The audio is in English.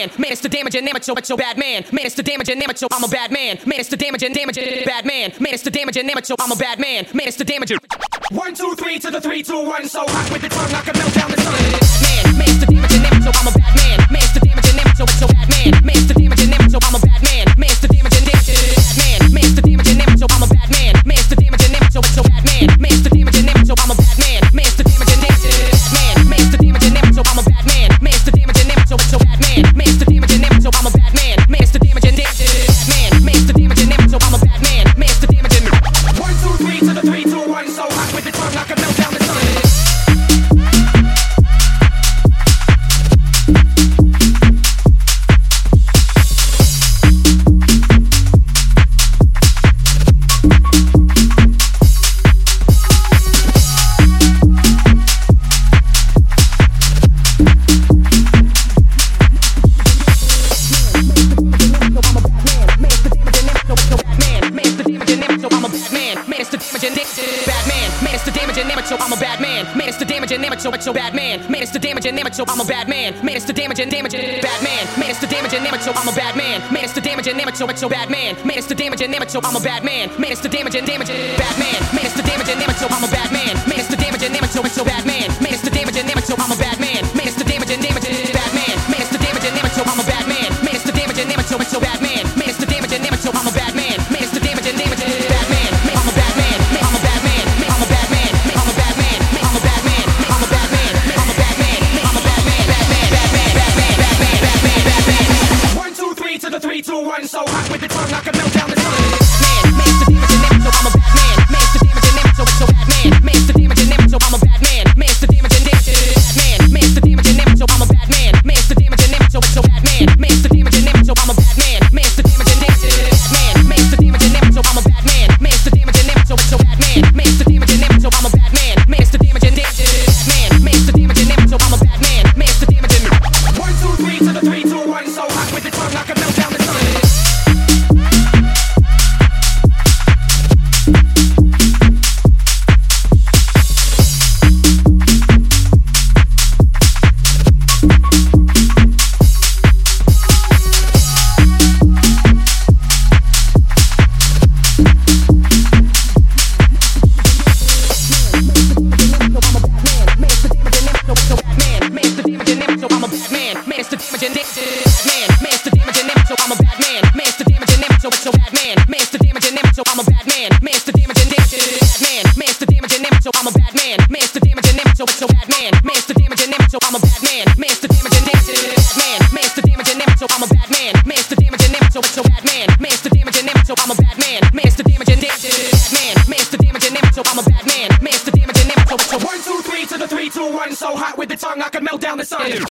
man. Man, it's the damage and amateur, but you're bad man. Man, it's the damage and amateur, I'm a bad man. Man, it's the damage and bad man. Man, it's the damage and amateur, I'm a bad man. Man, it's the damage. 1, 2, 3 to the 3, 2, 1. So hot with the tongue, I can melt down the sun. Man, man, it's the damage and amateur, I'm a bad man. Man, it's the damage and amateur, but you're bad man. Man, it's the damage and amateur, I'm a bad man. Man, it's the damage and bad man. Man, it's the damage and amateur, I'm a bad man. Man, it's the damage and amateur, but you're bad man. Man, it's the damage and amateur, I'm a bad man. Man, it's the damage and bad man. Man, it's the damage and amateur, I'm a bad man. Man, it's the damage and amateur, but you're bad man. Man, it's the damage and amateur, I'm a bad man. Man, it's the damage and bad man. Man, it's the damage and amateur, I'm a bad man. Man, it's the damage and 1, 2, 3 to the 3, 2, 1. So hot with the tongue, I can melt down the sun. I'm a bad man. Man, it's the damage and amateur, but you're bad man. Man, it's the damage and amateur, I'm a bad man. Man, it's the damage and bad man. Man, it's the damage and amateur, I'm a bad man. Man, it's the damage and amateur, but you're bad man. Man, it's the damage and amateur, I'm a bad man. Man, it's the damage and bad man. Man, it's the damage and amateur, I'm a bad man. Man, it's the damage and amateur, but you're bad man. Man, it's the damage and amateur, I'm a bad man. Man, it's the damage and bad man. Man, it's the damage and amateur, I'm a bad man. Man, it's the damage and amateur, but you're bad man. Man, it's the damage and amateur, I'm a bad man. Man, it's the damage and bad man. I'm a bad man. I'm a bad man. I'm a bad man. I'm a bad man. I'm a bad man. I'm a bad man. I'm a bad man. I'm a bad man. Bad man. 1, 2, 3 to the 3, 2, 1. So hot with the tongue, I can melt down the sun. Man, it's the damage and amateur, I'm a bad man. Man, it's the damage and amateur, but you're bad man. Man, it's the damage and amateur, I'm a bad man. Man, it's the damage and bad man. Man, it's the damage and amateur, I'm a bad man. Man, it's the damage and amateur, but you're bad man. Man, it's the damage and amateur, I'm a bad man. Man, it's the damage and bad man. Man, it's the damage and amateur, I'm a bad man. Man, it's the damage and amateur, but you're bad man. Man, it's the damage and amateur, I'm a bad man. Man, it's the damage and bad man. Man, it's the damage and amateur, I'm a bad man. Man, it's the damage and 1, 2, 3 to the 3, 2, 1. So hot with the tongue, I can melt down the sun. So hot with the tongue, I can melt down the sun.